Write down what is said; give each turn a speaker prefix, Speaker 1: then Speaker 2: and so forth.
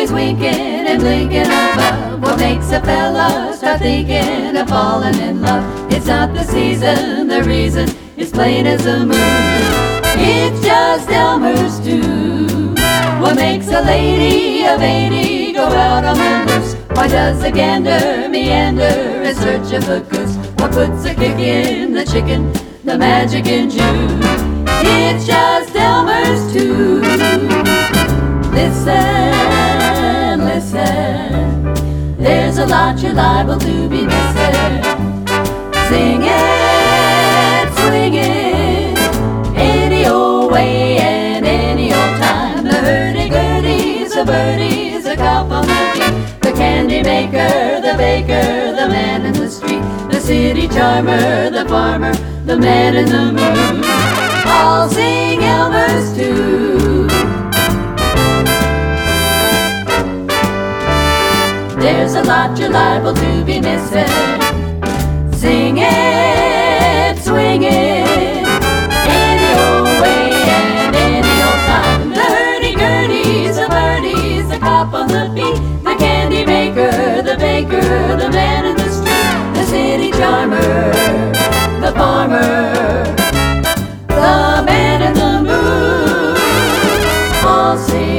Speaker 1: always winking and blinking above. What makes a fella start thinking of falling in love? It's not the season, the reason is plain as the moon. It's just Elmer's too. What makes a lady of 80 go out on the loose? Why does a gander meander in search of a goose? What puts a kick in the chicken, the magic in June? It's just Elmer's too. Listen, listen, there's a lot you're liable to be missing. Sing it, swing it, any old way and any old time. The hurdy-gurdy's a birdie's a cop on the beat, the candy maker, the baker, the man in the street, the city charmer, the farmer, the man in the moon. I'll sing Elmer's too. There's a lot you're liable to be missing. Sing it, swing it, any old way and any old time. The hurdy-gurdy's a birdie's a cop on the beat, the candy maker, the baker, the man in the street, the city charmer, the farmer, the man in the moon. I'll sing